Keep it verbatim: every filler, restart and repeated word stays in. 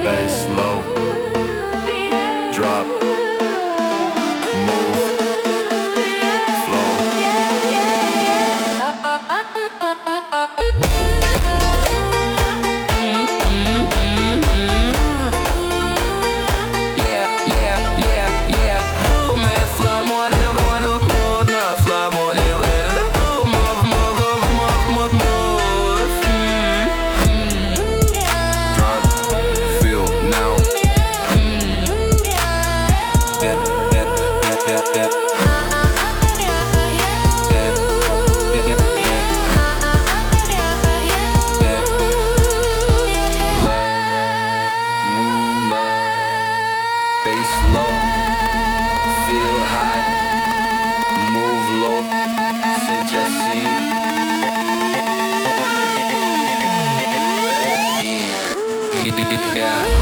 Bass low, drop, move, flow. Yeah, yeah, yeah, yeah. Oh man, fly more than more than more than fly more than more, more, more, more, more, more. Drop, feel now. Yeah, yeah, yeah, yeah, yeah. Bass low, feel high, move low, sente assim. Yeah.